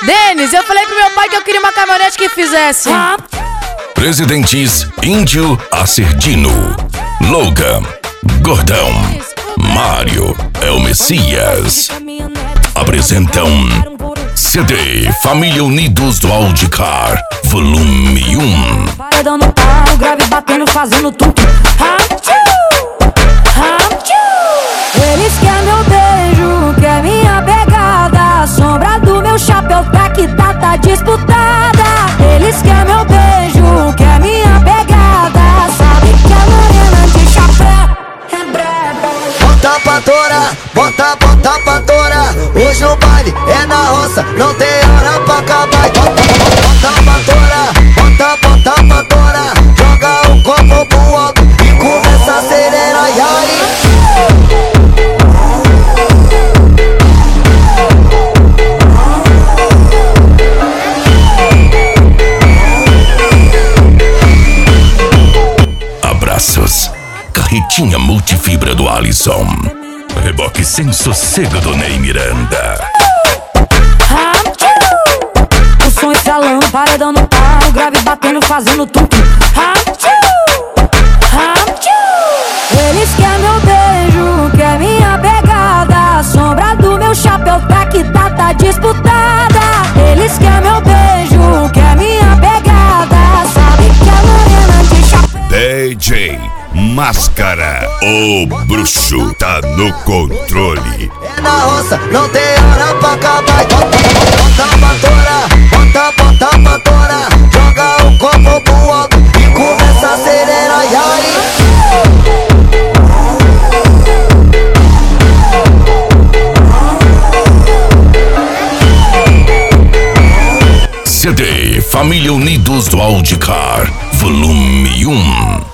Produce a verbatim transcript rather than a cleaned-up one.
Denis, eu falei pro meu pai que eu queria uma caminhonete que fizesse. Presidentes Índio Acerdino, Logan, Gordão, Mário, é o Messias. Apresentam C D Família Unidos do Audicar, volume um. Paredão no pau, grave batendo, fazendo tudo. Eles querem meu beijo, quer minha pegada. A sombra do meu chapéu tá que tá, tá disputada. Eles querem meu beijo, quer minha pegada. Sabe que a morena de chapéu é braba. Bota pra torar, bota, bota pra torar. Hoje o baile é na roça, não tem hora pra acabar. Bota pra torar, bota, bota pra torar. Joga o copo pro alto e começa a acelerar. E aí? Abraços, carretinha multifibra do Alisson. Reboque sem sossego do Ney Miranda. O som estralando, paredão no pau, grave batendo, fazendo tudo. Eles querem meu beijo, quer minha pegada. A sombra do meu chapéu tá que tá, tá disputada. Eles querem meu beijo, quer minha pegada. Sabe que a morena de chapéu D J Máscara, o bruxo tá no controle. É na roça, não tem hora pra acabar. Bota pra torar, bota, bota pra torar. Joga o copo pro alto e começa a acelerar. E aí? C D Família Unidos do Audicar, volume um.